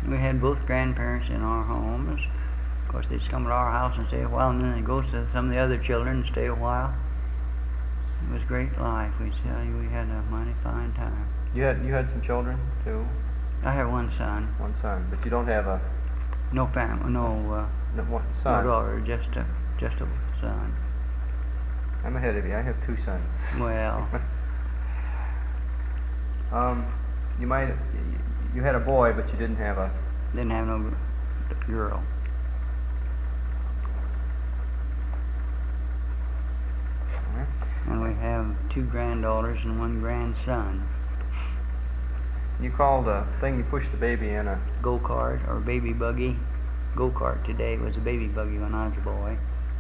We had both grandparents in our homes. Of course, they'd come to our house and stay a while, and then they'd go to some of the other children and stay a while. It was great life. We tell you, we had a mighty fine time. You had some children too? I have one son. One son, but you don't have a No family, no one son. no daughter, just a son. I'm ahead of you. I have 2 sons. Well, you had a boy, but you didn't have a. didn't have no girl. And we have 2 granddaughters and 1 grandson. You call the thing you push the baby in a Go-kart or baby buggy. Go-kart today was a baby buggy when I was a boy.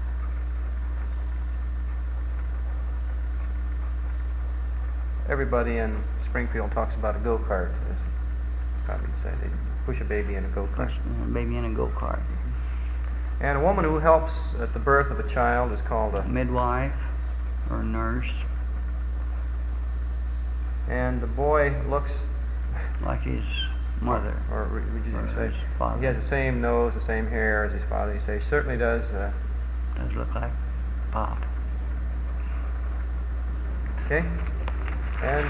Everybody in Springfield talks about a go-kart. Probably say they push a baby in a go-kart. Push a baby in a go-kart. And a woman who helps at the birth of a child is called a midwife or nurse. And the boy looks like his mother. Or would you say his father. He has the same nose, the same hair as his father. You say certainly does. Does look like Pop. Okay. And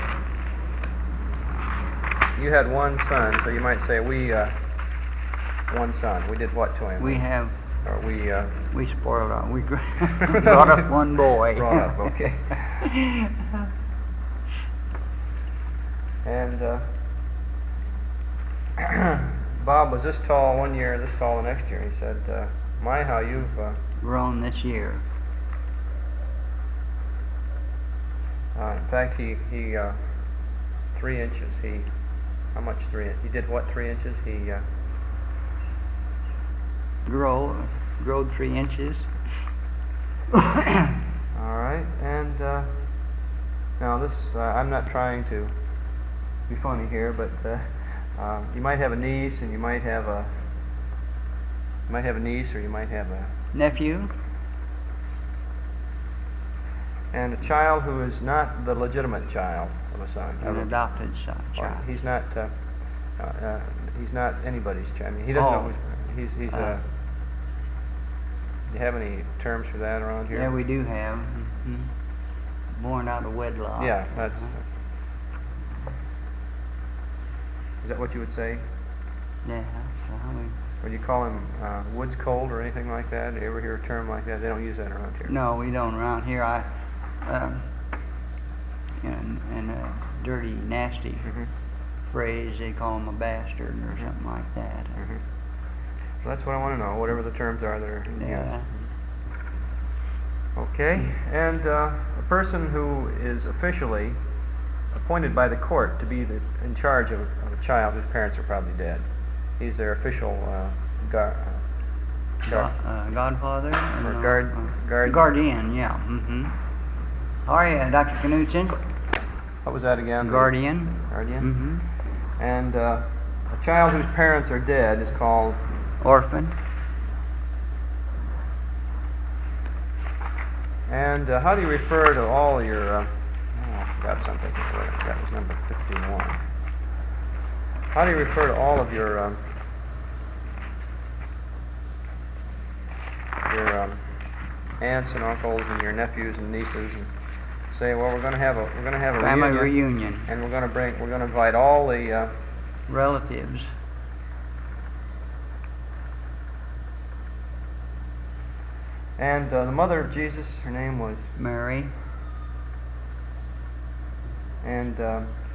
you had one son, so you might say one son. We did what to him? We have. Or we spoiled him. We brought up one boy. Brought up, okay. And Bob was this tall one year, this tall the next year. He said, "My, how you've grown this year." In fact, he 3 inches. How much 3 inches? He did what 3 inches? He growed 3 inches. All right, and now this I'm not trying to be funny here, but you might have a niece, and you might have a niece, or you might have a nephew. And a child who is not the legitimate child of a son. An adopted child. He's not anybody's child. I mean, he doesn't know who's. He's do you have any terms for that around here? Yeah, we do have. Mm-hmm. Born out of wedlock. Yeah, that's. Is that what you would say? Yeah. Would you call him woods cold or anything like that? Do you ever hear a term like that? They don't use that around here. No, we don't around here. In a dirty, nasty phrase, they call him a bastard or something like that. Mm-hmm. So that's what I want to know, whatever the terms are that are used. Okay, and a person who is officially appointed by the court to be in charge of a child whose parents are probably dead. He's their official godfather? Or guardian, yeah. Mm-hmm. How are you, Dr. Knudsen? What was that again? Guardian. Guardian? Mm-hmm. And a child whose parents are dead is called? Orphan. And how do you refer to all your... I forgot something. That was number 51. How do you refer to all of your aunts and uncles and your nephews and nieces, and say, well, we're going to have a family reunion, and we're going to invite all the relatives. And the mother of Jesus, her name was Mary. And